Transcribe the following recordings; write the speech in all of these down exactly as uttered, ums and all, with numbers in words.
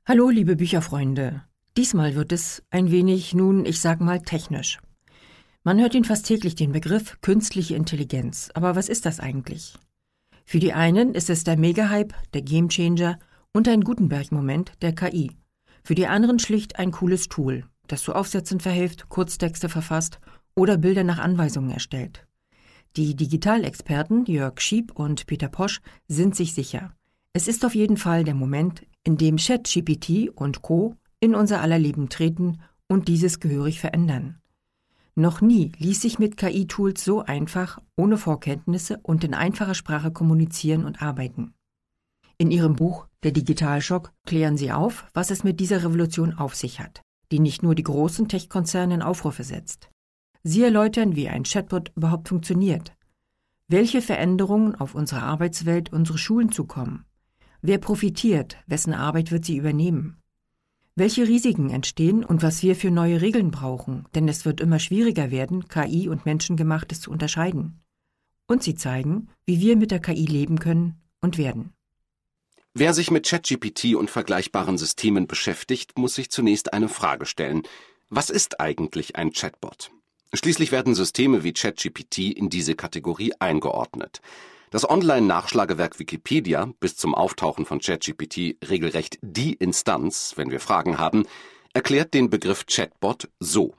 Hallo, liebe Bücherfreunde. Diesmal wird es ein wenig, nun, ich sag mal, technisch. Man hört ihn fast täglich, den Begriff künstliche Intelligenz. Aber was ist das eigentlich? Für die einen ist es der Mega-Hype, der Gamechanger und ein Gutenberg-Moment der K I. Für die anderen schlicht ein cooles Tool, das zu Aufsätzen verhilft, Kurztexte verfasst oder Bilder nach Anweisungen erstellt. Die Digitalexperten Jörg Schieb und Peter Posch sind sich sicher. Es ist auf jeden Fall der Moment, in dem ChatGPT und Co. in unser aller Leben treten und dieses gehörig verändern. Noch nie ließ sich mit K I-Tools so einfach, ohne Vorkenntnisse und in einfacher Sprache kommunizieren und arbeiten. In ihrem Buch »Der Digitalschock« klären sie auf, was es mit dieser Revolution auf sich hat, die nicht nur die großen Tech-Konzerne in Aufruhr setzt. Sie erläutern, wie ein Chatbot überhaupt funktioniert, welche Veränderungen auf unsere Arbeitswelt, unsere Schulen zukommen, wer profitiert, wessen Arbeit wird sie übernehmen, welche Risiken entstehen und was wir für neue Regeln brauchen, denn es wird immer schwieriger werden, K I und Menschengemachtes zu unterscheiden. Und sie zeigen, wie wir mit der K I leben können und werden. Wer sich mit ChatGPT und vergleichbaren Systemen beschäftigt, muss sich zunächst eine Frage stellen. Was ist eigentlich ein Chatbot? Schließlich werden Systeme wie ChatGPT in diese Kategorie eingeordnet. Das Online-Nachschlagewerk Wikipedia, bis zum Auftauchen von ChatGPT regelrecht die Instanz, wenn wir Fragen haben, erklärt den Begriff Chatbot so.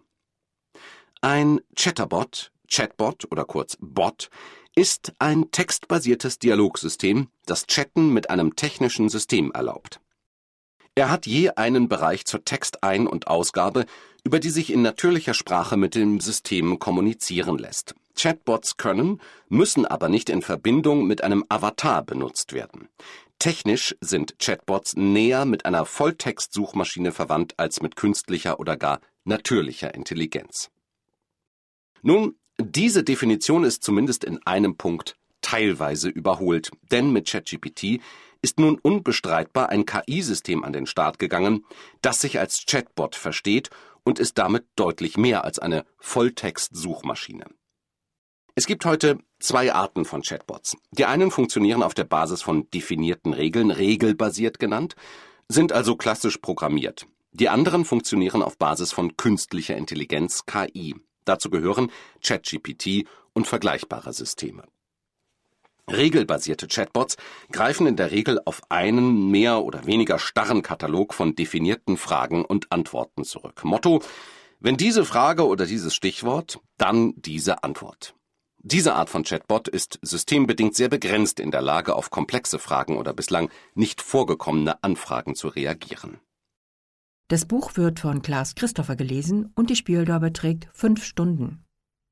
Ein Chatterbot, Chatbot oder kurz Bot, ist ein textbasiertes Dialogsystem, das Chatten mit einem technischen System erlaubt. Er hat je einen Bereich zur Textein- und Ausgabe, über die sich in natürlicher Sprache mit dem System kommunizieren lässt. Chatbots können, müssen aber nicht in Verbindung mit einem Avatar benutzt werden. Technisch sind Chatbots näher mit einer Volltext-Suchmaschine verwandt als mit künstlicher oder gar natürlicher Intelligenz. Nun, diese Definition ist zumindest in einem Punkt teilweise überholt, denn mit ChatGPT ist nun unbestreitbar ein K I-System an den Start gegangen, das sich als Chatbot versteht und ist damit deutlich mehr als eine Volltext-Suchmaschine. Es gibt heute zwei Arten von Chatbots. Die einen funktionieren auf der Basis von definierten Regeln, regelbasiert genannt, sind also klassisch programmiert. Die anderen funktionieren auf Basis von künstlicher Intelligenz, K I. Dazu gehören ChatGPT und vergleichbare Systeme. Regelbasierte Chatbots greifen in der Regel auf einen mehr oder weniger starren Katalog von definierten Fragen und Antworten zurück. Motto: Wenn diese Frage oder dieses Stichwort, dann diese Antwort. Diese Art von Chatbot ist systembedingt sehr begrenzt in der Lage, auf komplexe Fragen oder bislang nicht vorgekommene Anfragen zu reagieren. Das Buch wird von Klaas Christopher gelesen und die Spieldauer beträgt fünf Stunden.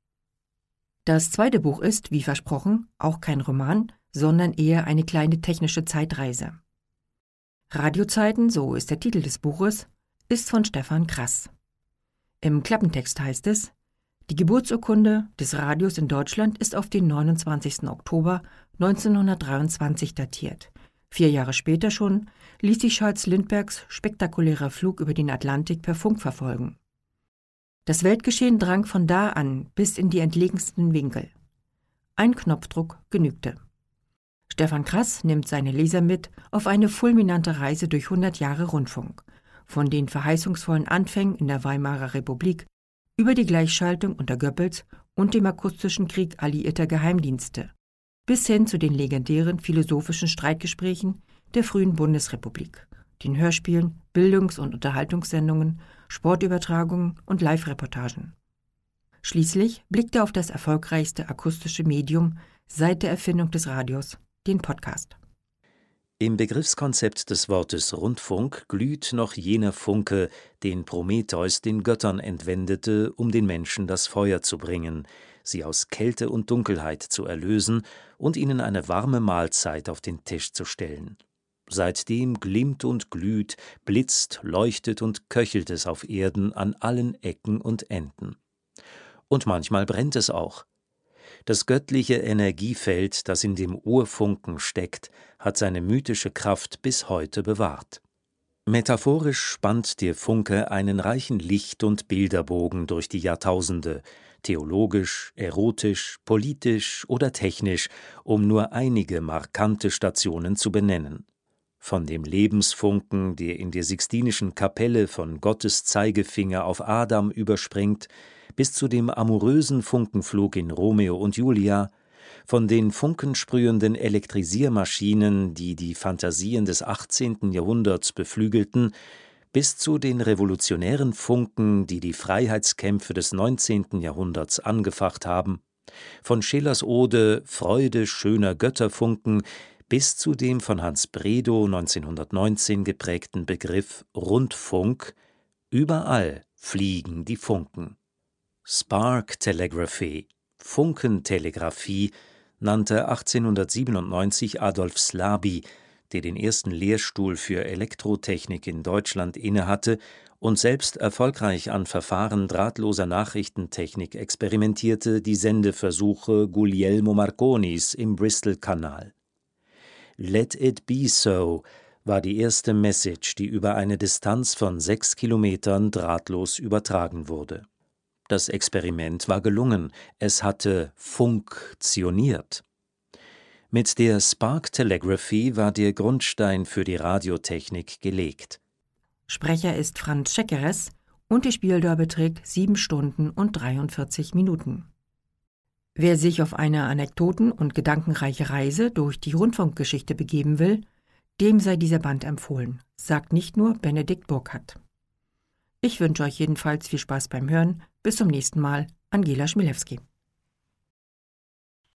Das zweite Buch ist, wie versprochen, auch kein Roman, sondern eher eine kleine technische Zeitreise. Radiozeiten, so ist der Titel des Buches, ist von Stefan Krass. Im Klappentext heißt es: Die Geburtsurkunde des Radios in Deutschland ist auf den neunundzwanzigsten Oktober neunzehnhundertdreiundzwanzig datiert. Vier Jahre später schon ließ sich Scholz-Lindberghs spektakulärer Flug über den Atlantik per Funk verfolgen. Das Weltgeschehen drang von da an bis in die entlegensten Winkel. Ein Knopfdruck genügte. Stefan Krass nimmt seine Leser mit auf eine fulminante Reise durch hundert Jahre Rundfunk, von den verheißungsvollen Anfängen in der Weimarer Republik über die Gleichschaltung unter Goebbels und dem akustischen Krieg alliierter Geheimdienste bis hin zu den legendären philosophischen Streitgesprächen der frühen Bundesrepublik, den Hörspielen, Bildungs- und Unterhaltungssendungen, Sportübertragungen und Live-Reportagen. Schließlich blickt er auf das erfolgreichste akustische Medium seit der Erfindung des Radios, den Podcast. Im Begriffskonzept des Wortes Rundfunk glüht noch jener Funke, den Prometheus den Göttern entwendete, um den Menschen das Feuer zu bringen, sie aus Kälte und Dunkelheit zu erlösen und ihnen eine warme Mahlzeit auf den Tisch zu stellen. Seitdem glimmt und glüht, blitzt, leuchtet und köchelt es auf Erden an allen Ecken und Enden. Und manchmal brennt es auch. Das göttliche Energiefeld, das in dem Urfunken steckt, hat seine mythische Kraft bis heute bewahrt. Metaphorisch spannt der Funke einen reichen Licht- und Bilderbogen durch die Jahrtausende, theologisch, erotisch, politisch oder technisch, um nur einige markante Stationen zu benennen. Von dem Lebensfunken, der in der Sixtinischen Kapelle von Gottes Zeigefinger auf Adam überspringt, bis zu dem amorösen Funkenflug in Romeo und Julia, von den funkensprühenden Elektrisiermaschinen, die die Fantasien des achtzehnten Jahrhunderts beflügelten, bis zu den revolutionären Funken, die die Freiheitskämpfe des neunzehnten Jahrhunderts angefacht haben, von Schillers Ode »Freude schöner Götterfunken« bis zu dem von Hans Bredow neunzehnhundertneunzehn geprägten Begriff Rundfunk, überall fliegen die Funken. Spark Telegraphy, Funkentelegraphie, nannte achtzehnhundertsiebenundneunzig Adolf Slaby, der den ersten Lehrstuhl für Elektrotechnik in Deutschland innehatte und selbst erfolgreich an Verfahren drahtloser Nachrichtentechnik experimentierte, die Sendeversuche Guglielmo Marconis im Bristol-Kanal. Let it be so war die erste Message, die über eine Distanz von sechs Kilometern drahtlos übertragen wurde. Das Experiment war gelungen, es hatte funktioniert. Mit der Spark Telegraphy war der Grundstein für die Radiotechnik gelegt. Sprecher ist Franz Scheckeres und die Spieldauer beträgt sieben Stunden und dreiundvierzig Minuten. Wer sich auf eine anekdoten- und gedankenreiche Reise durch die Rundfunkgeschichte begeben will, dem sei dieser Band empfohlen, sagt nicht nur Benedikt Burkhardt. Ich wünsche euch jedenfalls viel Spaß beim Hören. Bis zum nächsten Mal, Angela Schmilewski.